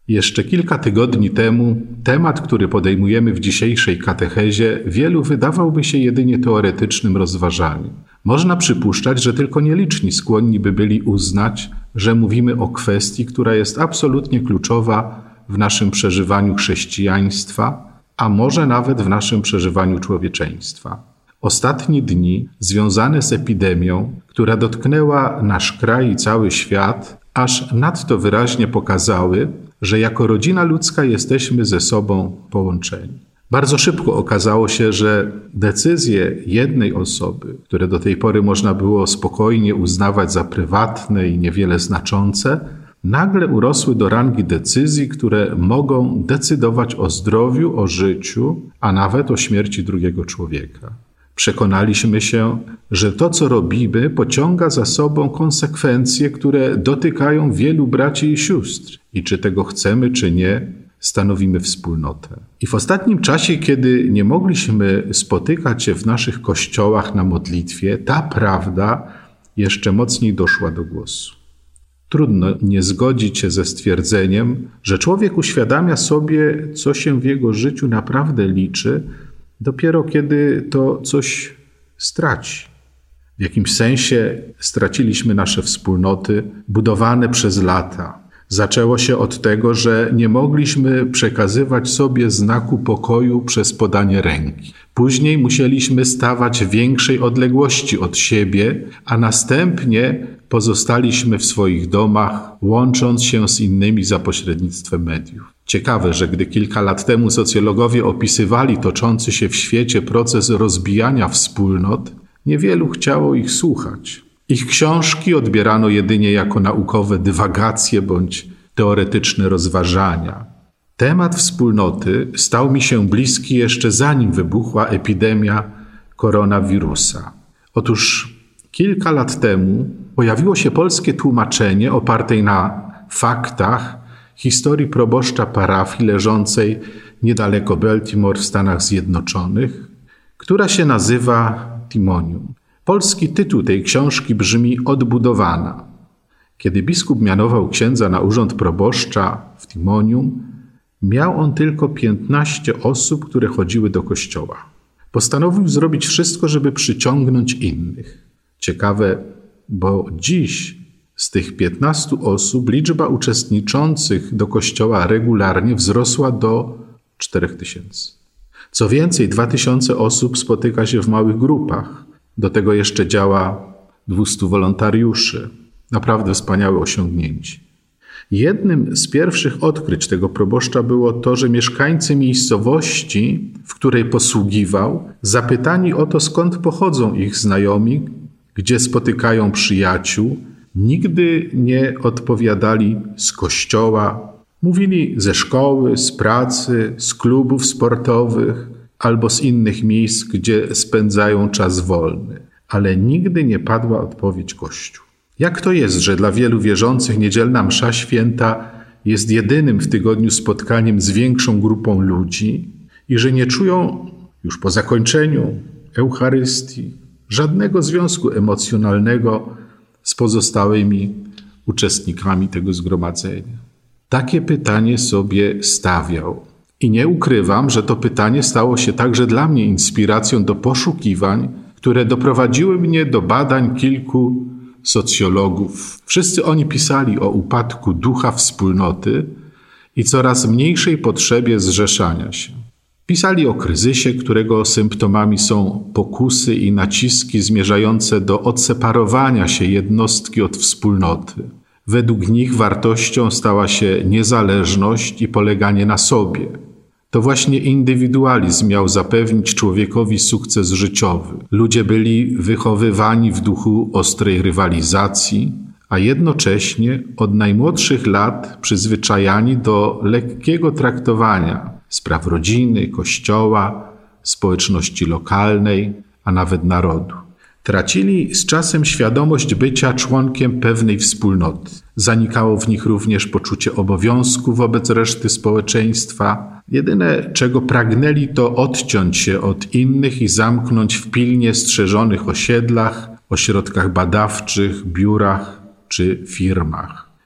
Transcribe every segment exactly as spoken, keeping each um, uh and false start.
Jeszcze kilka tygodni temu temat, który podejmujemy w dzisiejszej katechezie, wielu wydawałby się jedynie teoretycznym rozważaniem. Można przypuszczać, że tylko nieliczni skłonni by byli uznać, że mówimy o kwestii, która jest absolutnie kluczowa w naszym przeżywaniu chrześcijaństwa, a może nawet w naszym przeżywaniu człowieczeństwa. Ostatnie dni związane z epidemią, która dotknęła nasz kraj i cały świat, aż nadto wyraźnie pokazały, że jako rodzina ludzka jesteśmy ze sobą połączeni. Bardzo szybko okazało się, że decyzje jednej osoby, które do tej pory można było spokojnie uznawać za prywatne i niewiele znaczące, nagle urosły do rangi decyzji, które mogą decydować o zdrowiu, o życiu, a nawet o śmierci drugiego człowieka. Przekonaliśmy się, że to, co robimy, pociąga za sobą konsekwencje, które dotykają wielu braci i sióstr. I czy tego chcemy, czy nie, stanowimy wspólnotę. I w ostatnim czasie, kiedy nie mogliśmy spotykać się w naszych kościołach na modlitwie, ta prawda jeszcze mocniej doszła do głosu. Trudno nie zgodzić się ze stwierdzeniem, że człowiek uświadamia sobie, co się w jego życiu naprawdę liczy, dopiero kiedy to coś straci. W jakimś sensie straciliśmy nasze wspólnoty budowane przez lata. Zaczęło się od tego, że nie mogliśmy przekazywać sobie znaku pokoju przez podanie ręki. Później musieliśmy stawać w większej odległości od siebie, a następnie pozostaliśmy w swoich domach, łącząc się z innymi za pośrednictwem mediów. Ciekawe, że gdy kilka lat temu socjologowie opisywali toczący się w świecie proces rozbijania wspólnot, niewielu chciało ich słuchać. Ich książki odbierano jedynie jako naukowe dywagacje bądź teoretyczne rozważania. Temat wspólnoty stał mi się bliski jeszcze zanim wybuchła epidemia koronawirusa. Otóż kilka lat temu pojawiło się polskie tłumaczenie opartej na faktach historii proboszcza parafii leżącej niedaleko Baltimore w Stanach Zjednoczonych, która się nazywa Timonium. Polski tytuł tej książki brzmi Odbudowana. Kiedy biskup mianował księdza na urząd proboszcza w Timonium, miał on tylko piętnaście osób, które chodziły do kościoła. Postanowił zrobić wszystko, żeby przyciągnąć innych. Ciekawe, bo dziś z tych piętnastu osób liczba uczestniczących do kościoła regularnie wzrosła do czterech tysięcy. Co więcej, dwa tysiące osób spotyka się w małych grupach. Do tego jeszcze działa dwustu wolontariuszy. Naprawdę wspaniałe osiągnięcie. Jednym z pierwszych odkryć tego proboszcza było to, że mieszkańcy miejscowości, w której posługiwał, zapytani o to, skąd pochodzą ich znajomi, gdzie spotykają przyjaciół, nigdy nie odpowiadali z kościoła. Mówili ze szkoły, z pracy, z klubów sportowych albo z innych miejsc, gdzie spędzają czas wolny. Ale nigdy nie padła odpowiedź Kościół. Jak to jest, że dla wielu wierzących niedzielna msza święta jest jedynym w tygodniu spotkaniem z większą grupą ludzi i że nie czują już po zakończeniu Eucharystii żadnego związku emocjonalnego z pozostałymi uczestnikami tego zgromadzenia? Takie pytanie sobie stawiał. I nie ukrywam, że to pytanie stało się także dla mnie inspiracją do poszukiwań, które doprowadziły mnie do badań kilku socjologów. Wszyscy oni pisali o upadku ducha wspólnoty i coraz mniejszej potrzebie zrzeszania się. Pisali o kryzysie, którego symptomami są pokusy i naciski zmierzające do odseparowania się jednostki od wspólnoty. Według nich wartością stała się niezależność i poleganie na sobie. To właśnie indywidualizm miał zapewnić człowiekowi sukces życiowy. Ludzie byli wychowywani w duchu ostrej rywalizacji, a jednocześnie od najmłodszych lat przyzwyczajani do lekkiego traktowania spraw rodziny, kościoła, społeczności lokalnej, a nawet narodu. Tracili z czasem świadomość bycia członkiem pewnej wspólnoty. Zanikało w nich również poczucie obowiązku wobec reszty społeczeństwa. Jedyne, czego pragnęli, to odciąć się od innych i zamknąć w pilnie strzeżonych osiedlach, ośrodkach badawczych, biurach czy firmach.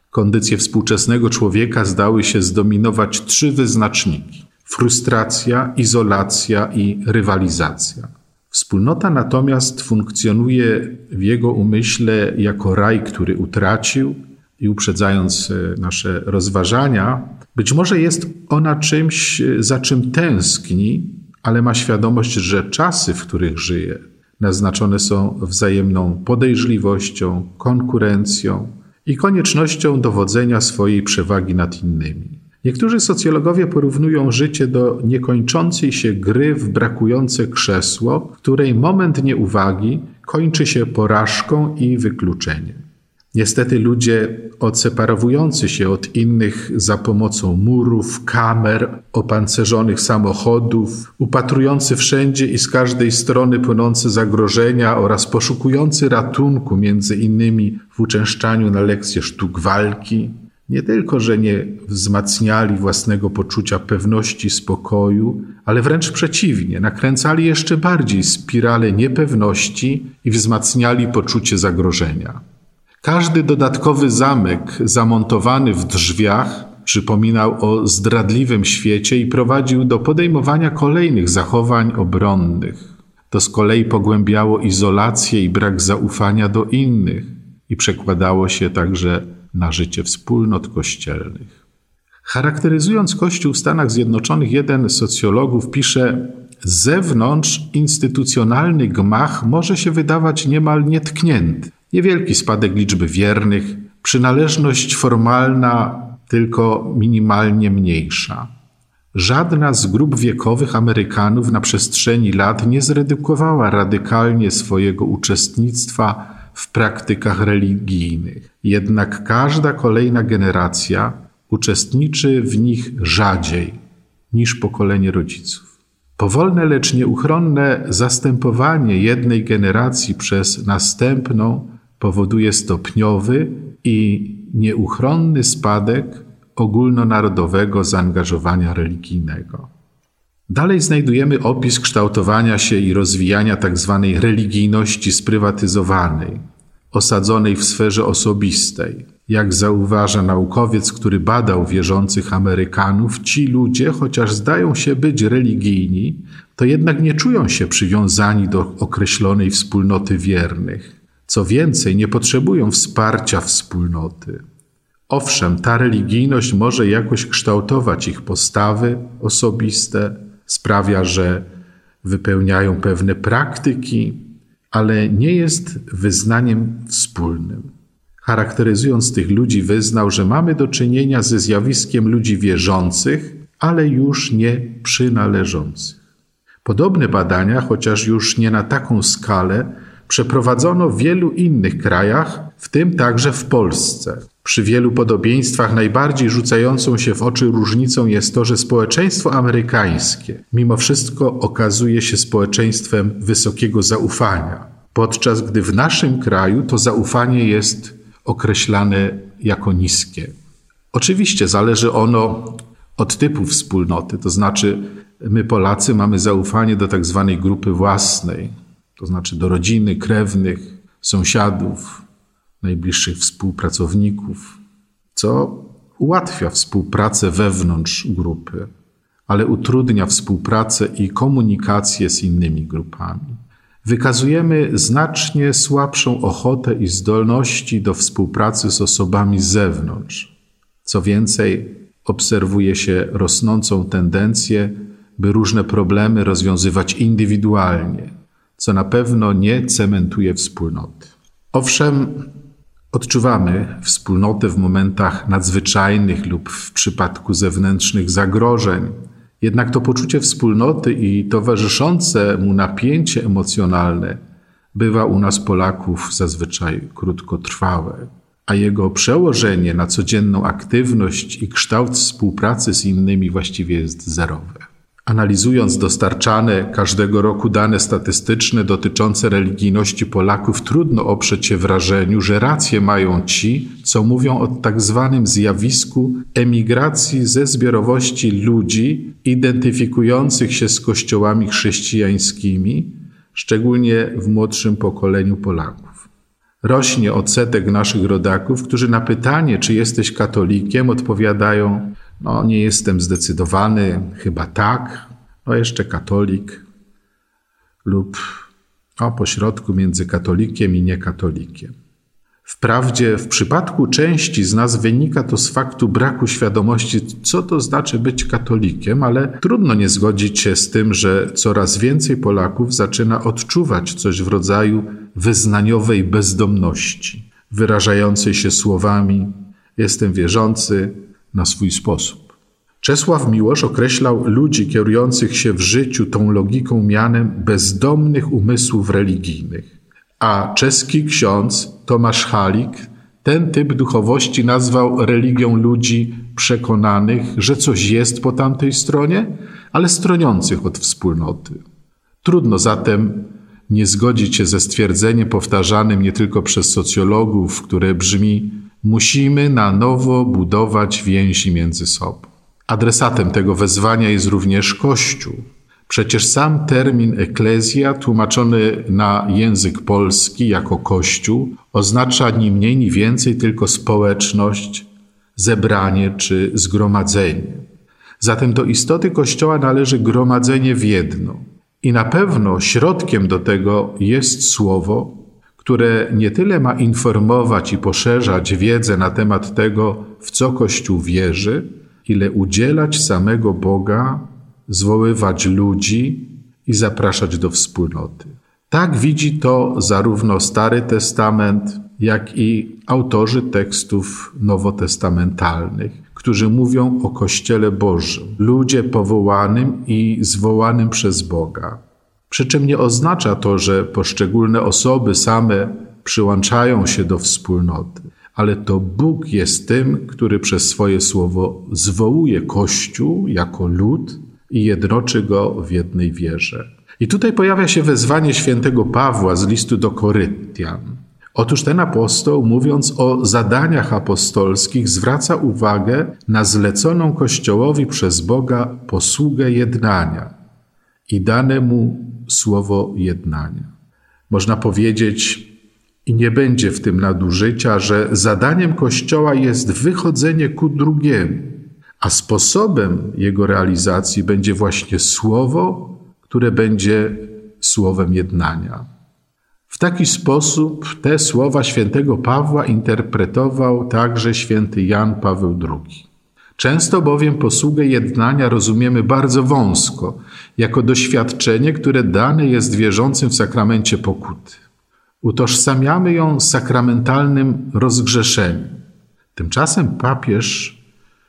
Kondycję współczesnego człowieka zdały się zdominować trzy wyznaczniki: frustracja, izolacja i rywalizacja. Wspólnota natomiast funkcjonuje w jego umyśle jako raj, który utracił, i uprzedzając nasze rozważania, być może jest ona czymś, za czym tęskni, ale ma świadomość, że czasy, w których żyje, naznaczone są wzajemną podejrzliwością, konkurencją i koniecznością dowodzenia swojej przewagi nad innymi. Niektórzy socjologowie porównują życie do niekończącej się gry w brakujące krzesło, w której moment nieuwagi kończy się porażką i wykluczeniem. Niestety ludzie odseparowujący się od innych za pomocą murów, kamer, opancerzonych samochodów, upatrujący wszędzie i z każdej strony płynące zagrożenia oraz poszukujący ratunku między innymi w uczęszczaniu na lekcje sztuk walki, nie tylko, że nie wzmacniali własnego poczucia pewności, spokoju, ale wręcz przeciwnie, nakręcali jeszcze bardziej spiralę niepewności i wzmacniali poczucie zagrożenia. Każdy dodatkowy zamek zamontowany w drzwiach przypominał o zdradliwym świecie i prowadził do podejmowania kolejnych zachowań obronnych. To z kolei pogłębiało izolację i brak zaufania do innych i przekładało się także na życie wspólnot kościelnych. Charakteryzując Kościół w Stanach Zjednoczonych, jeden z socjologów pisze: z zewnątrz instytucjonalny gmach może się wydawać niemal nietknięty. Niewielki spadek liczby wiernych, przynależność formalna tylko minimalnie mniejsza. Żadna z grup wiekowych Amerykanów na przestrzeni lat nie zredukowała radykalnie swojego uczestnictwa w praktykach religijnych. Jednak każda kolejna generacja uczestniczy w nich rzadziej niż pokolenie rodziców. Powolne, lecz nieuchronne zastępowanie jednej generacji przez następną powoduje stopniowy i nieuchronny spadek ogólnonarodowego zaangażowania religijnego. Dalej znajdujemy opis kształtowania się i rozwijania tzw. religijności sprywatyzowanej, osadzonej w sferze osobistej. Jak zauważa naukowiec, który badał wierzących Amerykanów, ci ludzie, chociaż zdają się być religijni, to jednak nie czują się przywiązani do określonej wspólnoty wiernych. Co więcej, nie potrzebują wsparcia wspólnoty. Owszem, ta religijność może jakoś kształtować ich postawy osobiste, sprawia, że wypełniają pewne praktyki, ale nie jest wyznaniem wspólnym. Charakteryzując tych ludzi, wyznał, że mamy do czynienia ze zjawiskiem ludzi wierzących, ale już nie przynależących. Podobne badania, chociaż już nie na taką skalę, przeprowadzono w wielu innych krajach, w tym także w Polsce. Przy wielu podobieństwach najbardziej rzucającą się w oczy różnicą jest to, że społeczeństwo amerykańskie mimo wszystko okazuje się społeczeństwem wysokiego zaufania, podczas gdy w naszym kraju to zaufanie jest określane jako niskie. Oczywiście zależy ono od typu wspólnoty, to znaczy my Polacy mamy zaufanie do tak zwanej grupy własnej, to znaczy do rodziny, krewnych, sąsiadów, najbliższych współpracowników, co ułatwia współpracę wewnątrz grupy, ale utrudnia współpracę i komunikację z innymi grupami. Wykazujemy znacznie słabszą ochotę i zdolności do współpracy z osobami z zewnątrz. Co więcej, obserwuje się rosnącą tendencję, by różne problemy rozwiązywać indywidualnie, co na pewno nie cementuje wspólnoty. Owszem, odczuwamy wspólnotę w momentach nadzwyczajnych lub w przypadku zewnętrznych zagrożeń, jednak to poczucie wspólnoty i towarzyszące mu napięcie emocjonalne bywa u nas Polaków zazwyczaj krótkotrwałe, a jego przełożenie na codzienną aktywność i kształt współpracy z innymi właściwie jest zerowe. Analizując dostarczane każdego roku dane statystyczne dotyczące religijności Polaków, trudno oprzeć się wrażeniu, że rację mają ci, co mówią o tak zwanym zjawisku emigracji ze zbiorowości ludzi identyfikujących się z kościołami chrześcijańskimi, szczególnie w młodszym pokoleniu Polaków. Rośnie odsetek naszych rodaków, którzy na pytanie, czy jesteś katolikiem, odpowiadają: no nie jestem zdecydowany, chyba tak, no jeszcze katolik, lub o pośrodku między katolikiem i niekatolikiem. Wprawdzie w przypadku części z nas wynika to z faktu braku świadomości, co to znaczy być katolikiem, ale trudno nie zgodzić się z tym, że coraz więcej Polaków zaczyna odczuwać coś w rodzaju wyznaniowej bezdomności, wyrażającej się słowami: jestem wierzący na swój sposób. Czesław Miłosz określał ludzi kierujących się w życiu tą logiką mianem bezdomnych umysłów religijnych. A czeski ksiądz Tomasz Halik ten typ duchowości nazwał religią ludzi przekonanych, że coś jest po tamtej stronie, ale stroniących od wspólnoty. Trudno zatem nie zgodzić się ze stwierdzeniem powtarzanym nie tylko przez socjologów, które brzmi: musimy na nowo budować więzi między sobą. Adresatem tego wezwania jest również Kościół. Przecież sam termin eklezja, tłumaczony na język polski jako Kościół, oznacza ni mniej, ni więcej tylko społeczność, zebranie czy zgromadzenie. Zatem do istoty Kościoła należy gromadzenie w jedno. I na pewno środkiem do tego jest słowo, które nie tyle ma informować i poszerzać wiedzę na temat tego, w co Kościół wierzy, ile udzielać samego Boga, zwoływać ludzi i zapraszać do wspólnoty. Tak widzi to zarówno Stary Testament, jak i autorzy tekstów nowotestamentalnych, którzy mówią o Kościele Bożym, ludzie powołanym i zwołanym przez Boga. Przy czym nie oznacza to, że poszczególne osoby same przyłączają się do wspólnoty, ale to Bóg jest tym, który przez swoje słowo zwołuje Kościół jako lud i jednoczy go w jednej wierze. I tutaj pojawia się wezwanie świętego Pawła z listu do Koryntian. Otóż ten apostoł, mówiąc o zadaniach apostolskich, zwraca uwagę na zleconą Kościołowi przez Boga posługę jednania i dane mu słowo jednania. Można powiedzieć, i nie będzie w tym nadużycia, że zadaniem Kościoła jest wychodzenie ku drugiemu, a sposobem jego realizacji będzie właśnie słowo, które będzie słowem jednania. W taki sposób te słowa świętego Pawła interpretował także święty Jan Paweł drugi. Często bowiem posługę jednania rozumiemy bardzo wąsko, jako doświadczenie, które dane jest wierzącym w sakramencie pokuty. Utożsamiamy ją z sakramentalnym rozgrzeszeniem. Tymczasem papież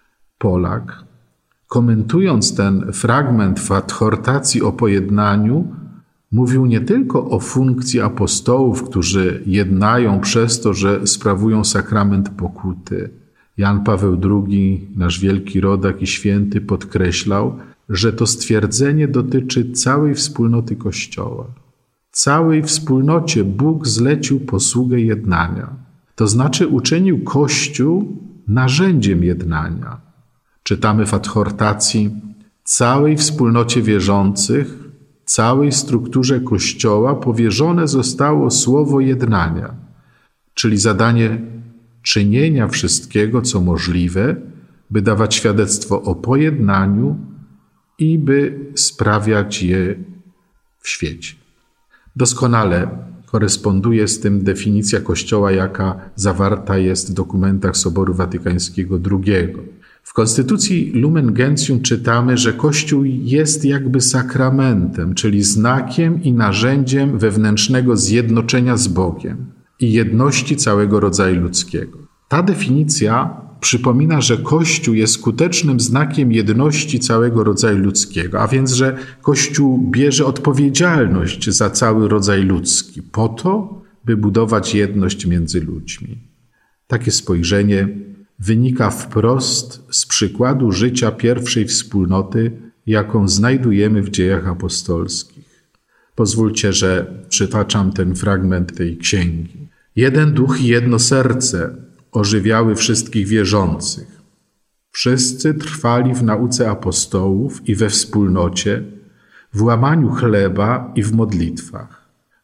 Polak, komentując ten fragment w adhortacji o pojednaniu, mówił nie tylko o funkcji apostołów, którzy jednają przez to, że sprawują sakrament pokuty. Jan Paweł drugi, nasz wielki rodak i święty, podkreślał, że to stwierdzenie dotyczy całej wspólnoty Kościoła. Całej wspólnocie Bóg zlecił posługę jednania. To znaczy uczynił Kościół narzędziem jednania. Czytamy w adhortacji: całej wspólnocie wierzących, całej strukturze Kościoła powierzone zostało słowo jednania, czyli zadanie czynienia wszystkiego, co możliwe, by dawać świadectwo o pojednaniu i by sprawiać je w świecie. Doskonale koresponduje z tym definicja Kościoła, jaka zawarta jest w dokumentach Soboru Watykańskiego drugiego. W Konstytucji Lumen Gentium czytamy, że Kościół jest jakby sakramentem, czyli znakiem i narzędziem wewnętrznego zjednoczenia z Bogiem i jedności całego rodzaju ludzkiego. Ta definicja przypomina, że Kościół jest skutecznym znakiem jedności całego rodzaju ludzkiego, a więc, że Kościół bierze odpowiedzialność za cały rodzaj ludzki po to, by budować jedność między ludźmi. Takie spojrzenie wynika wprost z przykładu życia pierwszej wspólnoty, jaką znajdujemy w dziejach apostolskich. Pozwólcie, że przytaczam ten fragment tej księgi. Jeden duch i jedno serce ożywiały wszystkich wierzących. Wszyscy trwali w nauce apostołów i we wspólnocie, w łamaniu chleba i w modlitwach.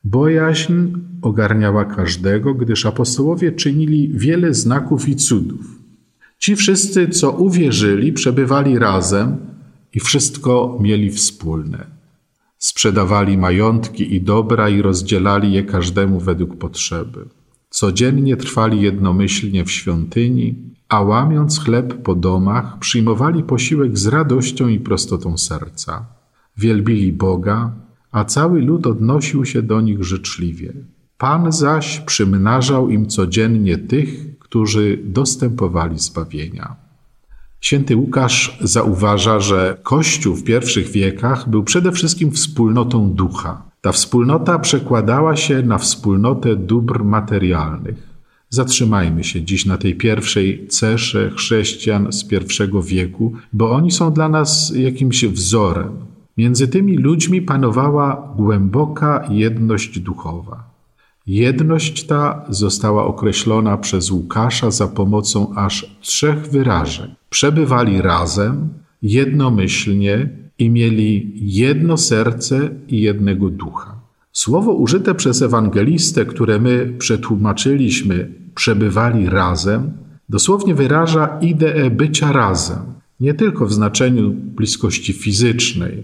Bojaźń ogarniała każdego, gdyż apostołowie czynili wiele znaków i cudów. Ci wszyscy, co uwierzyli, przebywali razem i wszystko mieli wspólne. Sprzedawali majątki i dobra i rozdzielali je każdemu według potrzeby. Codziennie trwali jednomyślnie w świątyni, a łamiąc chleb po domach, przyjmowali posiłek z radością i prostotą serca. Wielbili Boga, a cały lud odnosił się do nich życzliwie. Pan zaś przymnażał im codziennie tych, którzy dostępowali zbawienia. Święty Łukasz zauważa, że Kościół w pierwszych wiekach był przede wszystkim wspólnotą ducha. Ta wspólnota przekładała się na wspólnotę dóbr materialnych. Zatrzymajmy się dziś na tej pierwszej cesze chrześcijan z pierwszego wieku, bo oni są dla nas jakimś wzorem. Między tymi ludźmi panowała głęboka jedność duchowa. Jedność ta została określona przez Łukasza za pomocą aż trzech wyrażeń. Przebywali razem, jednomyślnie i mieli jedno serce i jednego ducha. Słowo użyte przez ewangelistę, które my przetłumaczyliśmy, przebywali razem, dosłownie wyraża ideę bycia razem, nie tylko w znaczeniu bliskości fizycznej,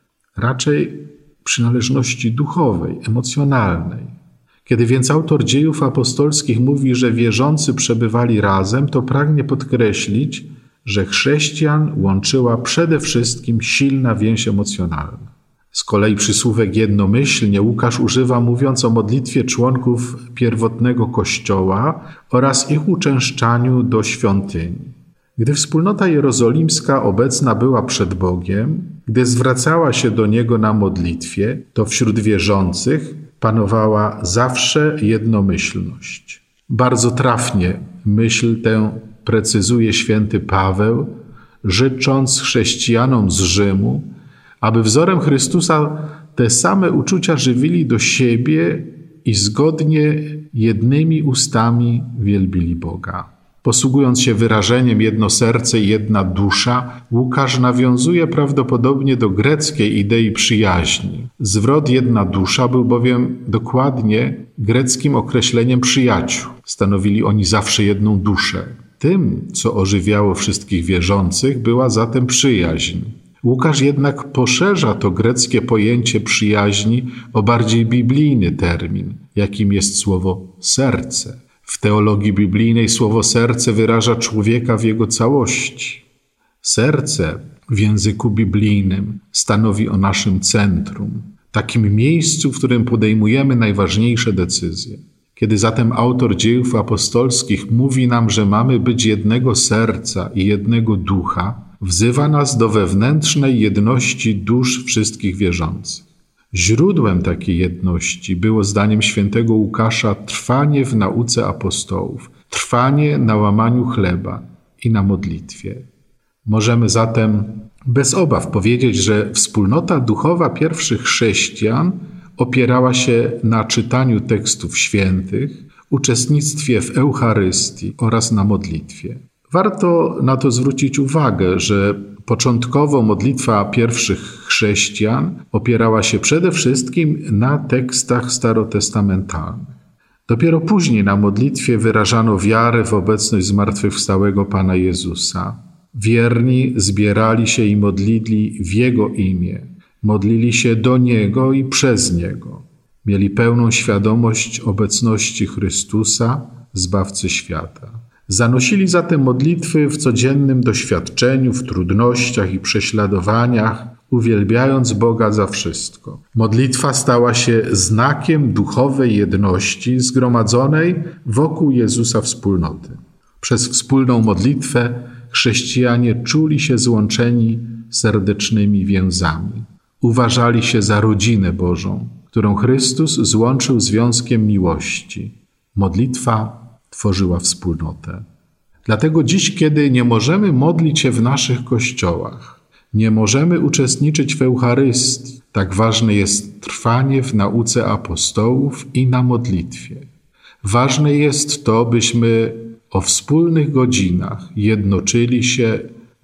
raczej przynależności duchowej, emocjonalnej. Kiedy więc autor Dziejów Apostolskich mówi, że wierzący przebywali razem, to pragnie podkreślić, że chrześcijan łączyła przede wszystkim silna więź emocjonalna. Z kolei przysłówek jednomyślnie Łukasz używa, mówiąc o modlitwie członków pierwotnego Kościoła oraz ich uczęszczaniu do świątyni. Gdy wspólnota jerozolimska obecna była przed Bogiem, gdy zwracała się do Niego na modlitwie, to wśród wierzących panowała zawsze jednomyślność. Bardzo trafnie myśl tę precyzuje święty Paweł, życząc chrześcijanom z Rzymu, aby wzorem Chrystusa te same uczucia żywili do siebie i zgodnie jednymi ustami wielbili Boga. Posługując się wyrażeniem jedno serce i jedna dusza, Łukasz nawiązuje prawdopodobnie do greckiej idei przyjaźni. Zwrot jedna dusza był bowiem dokładnie greckim określeniem przyjaciół. Stanowili oni zawsze jedną duszę. Tym, co ożywiało wszystkich wierzących, była zatem przyjaźń. Łukasz jednak poszerza to greckie pojęcie przyjaźni o bardziej biblijny termin, jakim jest słowo serce. W teologii biblijnej słowo serce wyraża człowieka w jego całości. Serce w języku biblijnym stanowi o naszym centrum, takim miejscu, w którym podejmujemy najważniejsze decyzje. Kiedy zatem autor Dziejów Apostolskich mówi nam, że mamy być jednego serca i jednego ducha, wzywa nas do wewnętrznej jedności dusz wszystkich wierzących. Źródłem takiej jedności było zdaniem świętego Łukasza trwanie w nauce apostołów, trwanie na łamaniu chleba i na modlitwie. Możemy zatem bez obaw powiedzieć, że wspólnota duchowa pierwszych chrześcijan opierała się na czytaniu tekstów świętych, uczestnictwie w Eucharystii oraz na modlitwie. Warto na to zwrócić uwagę, że początkowo modlitwa pierwszych chrześcijan opierała się przede wszystkim na tekstach starotestamentalnych. Dopiero później na modlitwie wyrażano wiarę w obecność zmartwychwstałego Pana Jezusa. Wierni zbierali się i modlili w Jego imię. Modlili się do Niego i przez Niego. Mieli pełną świadomość obecności Chrystusa, Zbawcy świata. Zanosili zatem modlitwy w codziennym doświadczeniu, w trudnościach i prześladowaniach, uwielbiając Boga za wszystko. Modlitwa stała się znakiem duchowej jedności zgromadzonej wokół Jezusa wspólnoty. Przez wspólną modlitwę chrześcijanie czuli się złączeni serdecznymi więzami. Uważali się za rodzinę Bożą, którą Chrystus złączył związkiem miłości. Modlitwa tworzyła wspólnotę. Dlatego dziś, kiedy nie możemy modlić się w naszych kościołach, nie możemy uczestniczyć w Eucharystii, tak ważne jest trwanie w nauce apostołów i na modlitwie. Ważne jest to, byśmy o wspólnych godzinach jednoczyli się,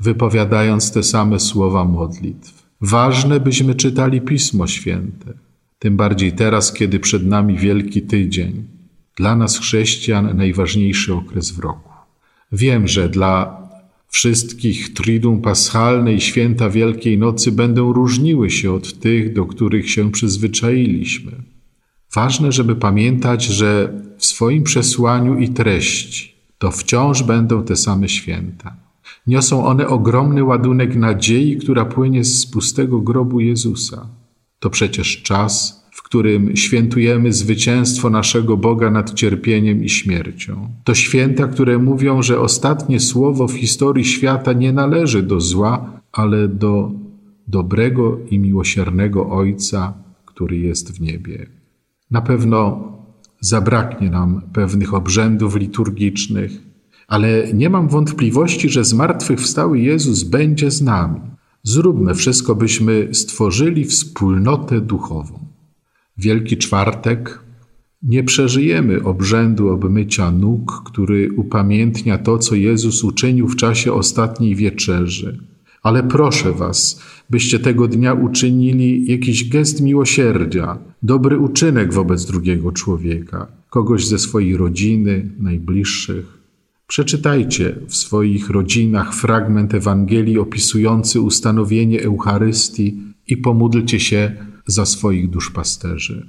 wypowiadając te same słowa modlitw. Ważne, byśmy czytali Pismo Święte. Tym bardziej teraz, kiedy przed nami Wielki Tydzień. Dla nas chrześcijan najważniejszy okres w roku. Wiem, że dla wszystkich Triduum Paschalne i święta Wielkiej Nocy będą różniły się od tych, do których się przyzwyczailiśmy. Ważne, żeby pamiętać, że w swoim przesłaniu i treści to wciąż będą te same święta. Niosą one ogromny ładunek nadziei, która płynie z pustego grobu Jezusa. To przecież czas, w którym świętujemy zwycięstwo naszego Boga nad cierpieniem i śmiercią. To święta, które mówią, że ostatnie słowo w historii świata nie należy do zła, ale do dobrego i miłosiernego Ojca, który jest w niebie. Na pewno zabraknie nam pewnych obrzędów liturgicznych, ale nie mam wątpliwości, że zmartwychwstały Jezus będzie z nami. Zróbmy wszystko, byśmy stworzyli wspólnotę duchową. Wielki Czwartek nie przeżyjemy obrzędu obmycia nóg, który upamiętnia to, co Jezus uczynił w czasie ostatniej wieczerzy. Ale proszę was, byście tego dnia uczynili jakiś gest miłosierdzia, dobry uczynek wobec drugiego człowieka, kogoś ze swojej rodziny, najbliższych. Przeczytajcie w swoich rodzinach fragment Ewangelii opisujący ustanowienie Eucharystii i pomódlcie się za swoich duszpasterzy.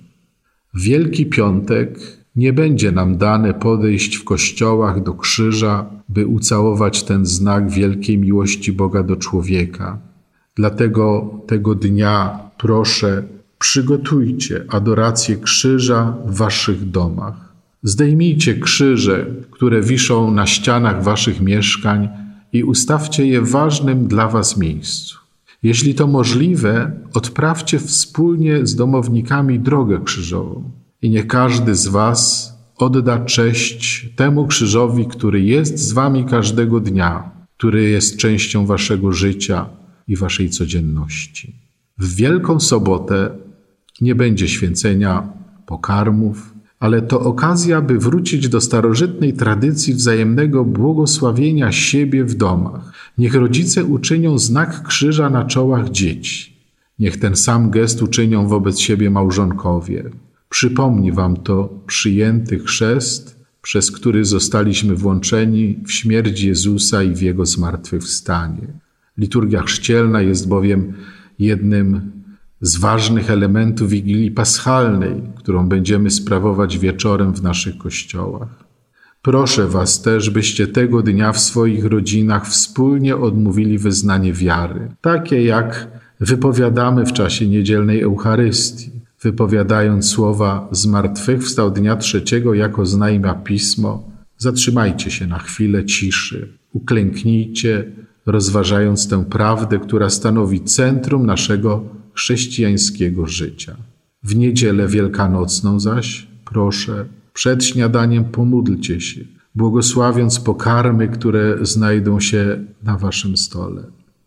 W Wielki Piątek nie będzie nam dane podejść w kościołach do krzyża, by ucałować ten znak wielkiej miłości Boga do człowieka. Dlatego tego dnia proszę, przygotujcie adorację krzyża w waszych domach. Zdejmijcie krzyże, które wiszą na ścianach waszych mieszkań i ustawcie je w ważnym dla was miejscu. Jeśli to możliwe, odprawcie wspólnie z domownikami drogę krzyżową i niech każdy z was odda cześć temu krzyżowi, który jest z wami każdego dnia, który jest częścią waszego życia i waszej codzienności. W Wielką Sobotę nie będzie święcenia pokarmów, ale to okazja, by wrócić do starożytnej tradycji wzajemnego błogosławienia siebie w domach. Niech rodzice uczynią znak krzyża na czołach dzieci. Niech ten sam gest uczynią wobec siebie małżonkowie. Przypomni wam to przyjęty chrzest, przez który zostaliśmy włączeni w śmierć Jezusa i w Jego zmartwychwstanie. Liturgia chrzcielna jest bowiem jednym z ważnych elementów Wigilii Paschalnej, którą będziemy sprawować wieczorem w naszych kościołach. Proszę was też, byście tego dnia w swoich rodzinach wspólnie odmówili wyznanie wiary, takie jak wypowiadamy w czasie niedzielnej Eucharystii, wypowiadając słowa zmartwychwstał dnia trzeciego jako znajmia Pismo. Zatrzymajcie się na chwilę ciszy, uklęknijcie, rozważając tę prawdę, która stanowi centrum naszego chrześcijańskiego życia. W niedzielę wielkanocną zaś, proszę, przed śniadaniem pomódlcie się, błogosławiąc pokarmy, które znajdą się na waszym stole.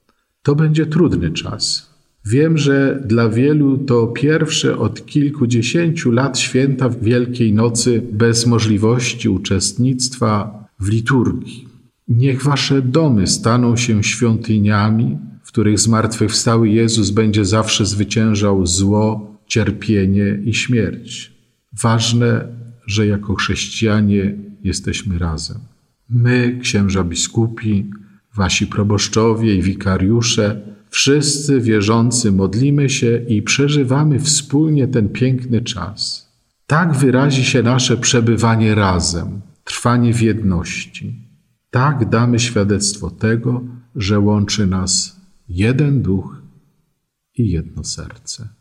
To będzie trudny czas. Wiem, że dla wielu to pierwsze od kilkudziesięciu lat święta Wielkiej Nocy bez możliwości uczestnictwa w liturgii. Niech wasze domy staną się świątyniami, w których zmartwychwstały Jezus będzie zawsze zwyciężał zło, cierpienie i śmierć. Ważne, że jako chrześcijanie jesteśmy razem. My, księża biskupi, wasi proboszczowie i wikariusze, wszyscy wierzący modlimy się i przeżywamy wspólnie ten piękny czas. Tak wyrazi się nasze przebywanie razem, trwanie w jedności. Tak damy świadectwo tego, że łączy nas jeden duch i jedno serce.